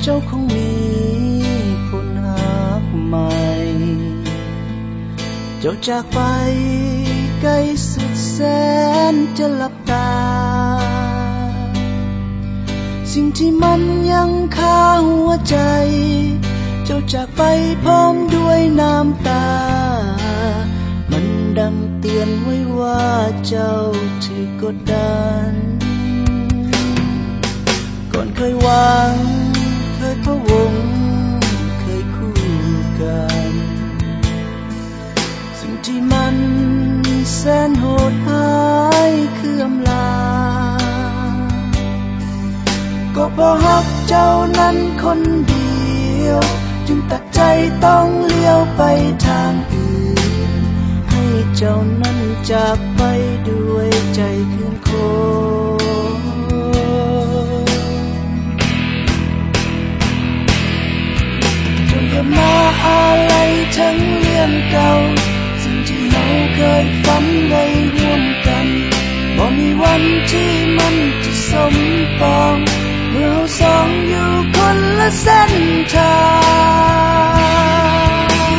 เจ้าคงมีคนรักใหม่เจ้าจากไปไกลสุดแสนจะหลับตาสิ่งที่มันยังคาหัวใจเจ้าจากไปพร้อมด้วยน้ำตามันดังเตือนไว้ว่าเจ้าถูกกดดันก่อนเคยหวังเคยพะวงเคยคู่กันสิ่งที่มันแสนโหดหายคืออำลาก็เพราะฮักเจ้านั้นคนเดียวจึงตัดใจต้องเลี้ยวไปทางอื่นให้เจ้านั้นจากไปด้วยใจคืนคนจงอย่ามาอะไรทั้งเรื่องเก่าสิ่งที่เราเคยฝันไว้ร่วมกันบ่มีวันที่มันจะสมปองเมื่อเราสองอยู่คนละเส้นทาง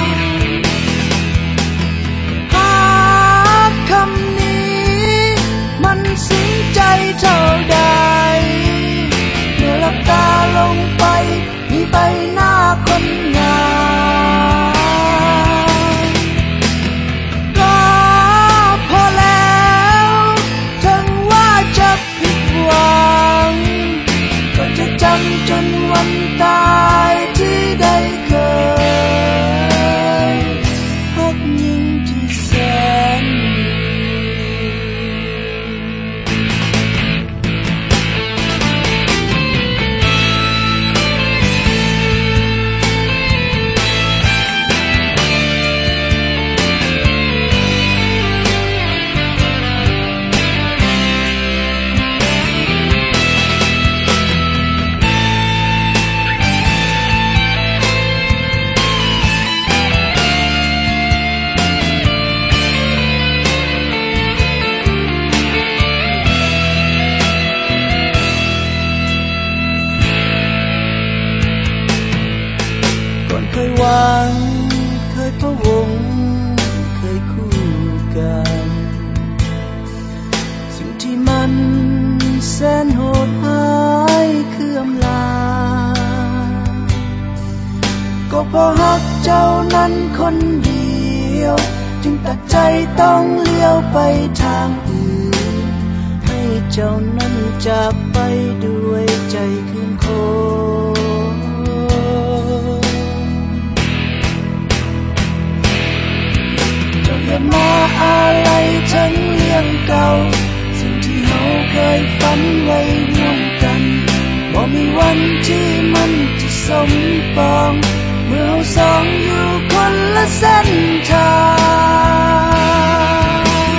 หากคำนี้มันซึ้งใจเท่าใดเมื่อหลับตาลงไปมีใบหน้าคนงามก็พอแล้วถึงว่าจะผิดหวังก็จะจำจนวันตายที่ได้เคยพักยิ่งที่แสนเคยหวังเคยพะวงเคยคู่กันสิ่งที่มันแสนโหดหายคืออำลาก็เพราะฮักเจ้านั้นคนเดียวจึงตัดใจต้องเลี้ยวไปทางอื่นให้เจ้านั้นจากไปด้วยใจคืนคนอย่ามาอะไรทั้งเรื่องเก่าสิ่งที่เราเคยฝันไว้ร่วมกันบ่มีวันที่มันจะสมปองเมื่อเราสองอยู่คนละเส้นทาง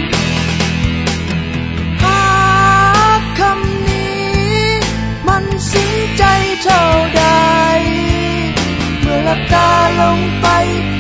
หากคำนี้มันซึ้งใจเท่าใดเมื่อหลับตาลงไป